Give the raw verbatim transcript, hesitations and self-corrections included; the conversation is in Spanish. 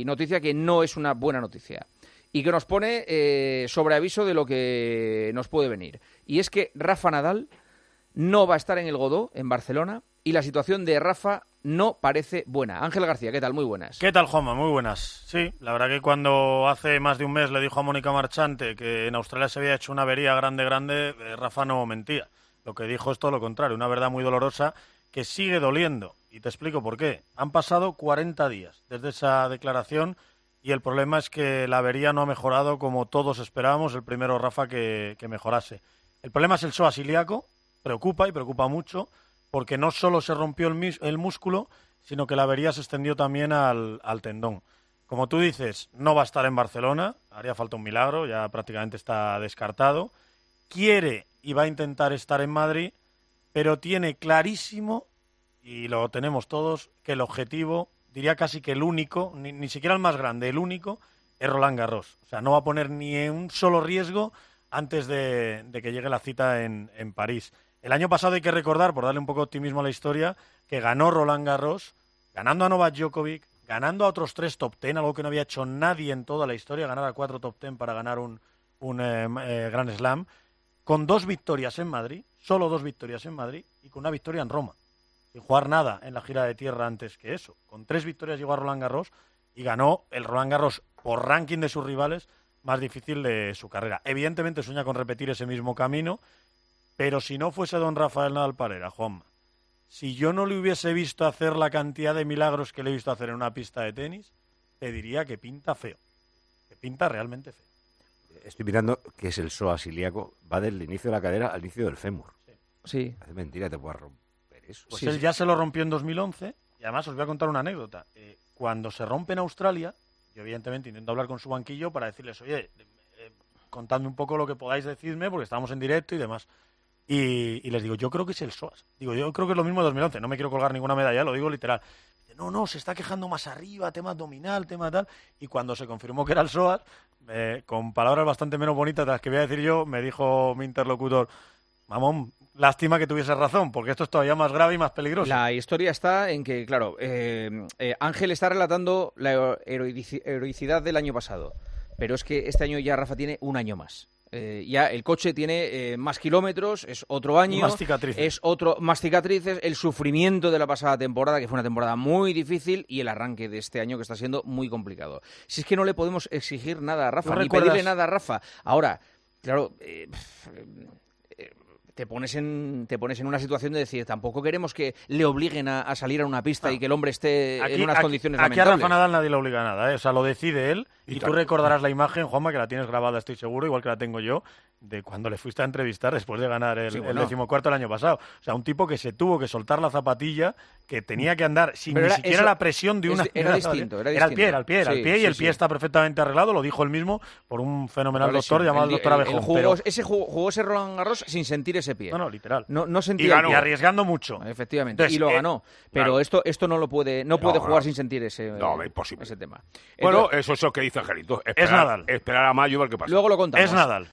noticia que no es una buena noticia y que nos pone eh, sobre aviso de lo que nos puede venir. Y es que Rafa Nadal no va a estar en el Godó, en Barcelona, y la situación de Rafa no parece buena. Ángel García, ¿qué tal? Muy buenas. ¿Qué tal, Juanma? Muy buenas. Sí, la verdad que cuando hace más de un mes le dijo a Mónica Marchante que en Australia se había hecho una avería grande, grande, eh, Rafa no mentía. Lo que dijo es todo lo contrario, una verdad muy dolorosa que sigue doliendo. Y te explico por qué. Han pasado cuarenta días desde esa declaración y el problema es que la avería no ha mejorado como todos esperábamos, el primero Rafa que, que mejorase. El problema es el psoas ilíaco, preocupa y preocupa mucho, porque no solo se rompió el, mis, el músculo, sino que la avería se extendió también al, al tendón. Como tú dices, no va a estar en Barcelona, haría falta un milagro, ya prácticamente está descartado. Quiere y va a intentar estar en Madrid, pero tiene clarísimo, y lo tenemos todos, que el objetivo, diría casi que el único, ni, ni siquiera el más grande, el único, es Roland Garros. O sea, no va a poner ni un solo riesgo antes de, de que llegue la cita en, en París. El año pasado hay que recordar, por darle un poco de optimismo a la historia, que ganó Roland Garros, ganando a Novak Djokovic, ganando a otros tres top ten, algo que no había hecho nadie en toda la historia, ganar a cuatro top ten para ganar un, un eh, eh, Grand Slam, con dos victorias en Madrid, solo dos victorias en Madrid, y con una victoria en Roma, sin jugar nada en la gira de tierra antes que eso. Con tres victorias llegó a Roland Garros y ganó el Roland Garros por ranking de sus rivales más difícil de su carrera. Evidentemente sueña con repetir ese mismo camino, pero si no fuese don Rafael Nadal Parera, Juanma, si yo no le hubiese visto hacer la cantidad de milagros que le he visto hacer en una pista de tenis, te diría que pinta feo, que pinta realmente feo. Estoy mirando que es el psoas ilíaco, va del inicio de la cadera al inicio del fémur. Sí. Es mentira, te puedes romper eso. Pues sí, él sí. ya se lo rompió en dos mil once, y además os voy a contar una anécdota. Eh, cuando se rompe en Australia, yo evidentemente intento hablar con su banquillo para decirles, oye, eh, contadme un poco lo que podáis decirme, porque estamos en directo y demás. Y, y les digo, yo creo que es el psoas. Digo, yo creo que es lo mismo de dos mil once. No me quiero colgar ninguna medalla, lo digo literal. Dice, no, no, se está quejando más arriba, tema abdominal, tema tal. Y cuando se confirmó que era el psoas, eh, con palabras bastante menos bonitas de las que voy a decir yo, me dijo mi interlocutor, mamón, lástima que tuviese razón, porque esto es todavía más grave y más peligroso. La historia está en que, claro, eh, eh, Ángel está relatando la heroici- heroicidad del año pasado, pero es que este año ya Rafa tiene un año más. Eh, ya el coche tiene eh, más kilómetros, es otro año, Más cicatrices. es otro más cicatrices, el sufrimiento de la pasada temporada, que fue una temporada muy difícil, y el arranque de este año que está siendo muy complicado. Si es que no le podemos exigir nada a Rafa, ¿Tú ni recuerdas? pedirle nada a Rafa. Ahora, claro, eh, eh, te pones en te pones en una situación de decir, tampoco queremos que le obliguen a, a salir a una pista Ah. y que el hombre esté Aquí, en unas aquí- condiciones aquí a lamentables. Rafa Nadal nadie le obliga a nada, ¿eh? O sea, lo decide él. Y, Y tú tal. recordarás la imagen, Juanma, que la tienes grabada, estoy seguro, igual que la tengo yo, de cuando le fuiste a entrevistar después de ganar el, Sí, el bueno. decimocuarto el año pasado. O sea, un tipo que se tuvo que soltar la zapatilla, que tenía que andar sin Pero ni era- siquiera eso- la presión de es- una... era de distinto, era Era el pie, distinto. era el pie, era el Sí, pie, y sí, el pie sí. está perfectamente arreglado, lo dijo él mismo, por un fenomenal La doctor lesión. llamado el, El- doctor el- Abejón. el jugó- pero... Ese jugó, jugó ese Roland Garros sin sentir ese pie. No, no, literal. No, no Y, sentía ganó, el y pie. arriesgando mucho. Efectivamente, Entonces, y lo eh, ganó. Pero claro. esto esto no lo puede no puede No, jugar no. sin sentir ese, No, eh, imposible. ese tema. Bueno, Entonces, eso es lo que dice Angelito. Esperar, Nadal. Esperar a mayo a ver qué pasa. luego lo contamos. Es Nadal.